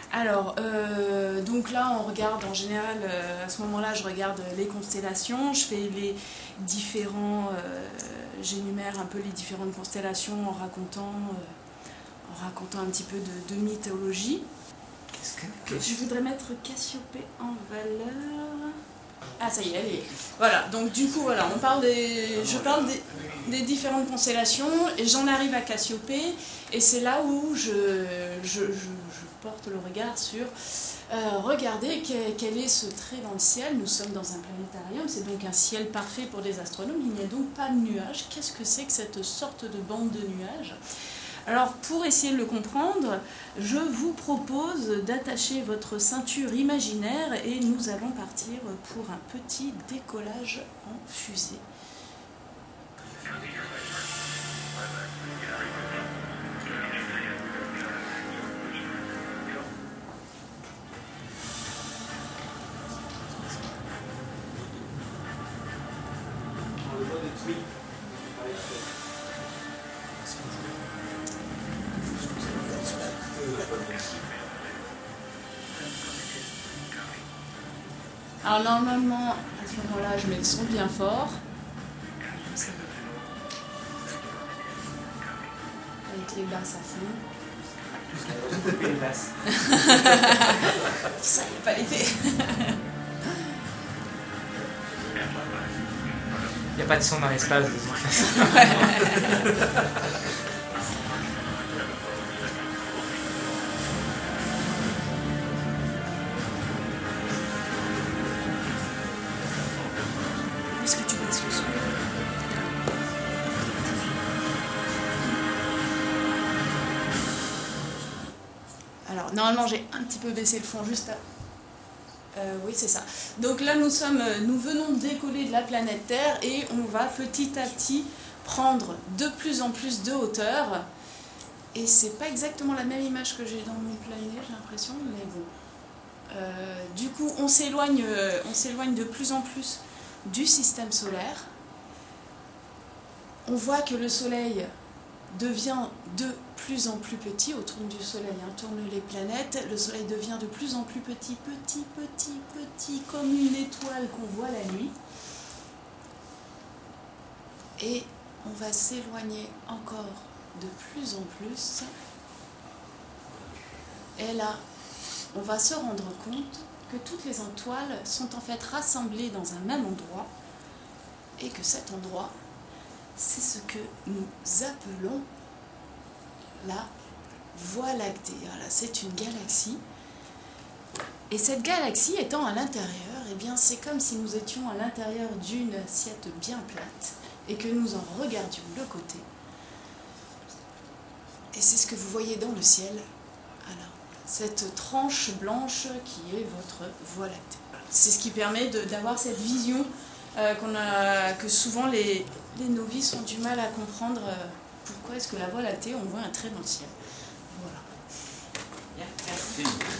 Alors, donc là, on regarde en général, à ce moment-là, je regarde les constellations, je fais les différents, j'énumère un peu les différentes constellations en racontant un petit peu de mythologie. Je voudrais mettre Cassiopée en valeur. Ah, ça y est, elle est. Voilà, donc du coup, voilà, je parle des différentes constellations et j'en arrive à Cassiopée et c'est là où je porte le regard sur regardez quel est ce trait dans le ciel. Nous sommes dans un planétarium, c'est donc un ciel parfait pour des astronomes, il n'y a donc pas de nuages. Qu'est-ce que c'est que cette sorte de bande de nuages ? Alors, pour essayer de le comprendre, je vous propose d'attacher votre ceinture imaginaire et nous allons partir pour un petit décollage en fusée. Alors normalement, à ce moment-là, je mets le son bien fort. Avec les basses à fond. Les basses. Ça, il n'y a pas l'effet. Il n'y a pas de son dans l'espace de toute façon. Est-ce que tu baisses le son ? Alors, normalement, j'ai un petit peu baissé le fond juste à... oui, c'est ça. Donc là, nous venons de décoller de la planète Terre et on va petit à petit prendre de plus en plus de hauteur. Et c'est pas exactement la même image que j'ai dans mon planet, j'ai l'impression, mais bon. Du coup, on s'éloigne de plus en plus du système solaire. On voit que le Soleil devient de plus en plus petit, autour du Soleil tournent les planètes, le Soleil devient de plus en plus petit, comme une étoile qu'on voit la nuit. Et on va s'éloigner encore de plus en plus. Et là, on va se rendre compte que toutes les étoiles sont en fait rassemblées dans un même endroit et que cet endroit, c'est ce que nous appelons la Voie lactée. Voilà, c'est une galaxie. Et cette galaxie étant à l'intérieur, eh bien, c'est comme si nous étions à l'intérieur d'une assiette bien plate et que nous en regardions le côté. Et c'est ce que vous voyez dans le ciel. Alors, cette tranche blanche qui est votre Voie lactée. Voilà. C'est ce qui permet d'avoir cette vision que souvent les novices ont du mal à comprendre. Pourquoi est-ce que la Voie lactée, on voit un trait dans le ciel. Voilà. Bien, merci.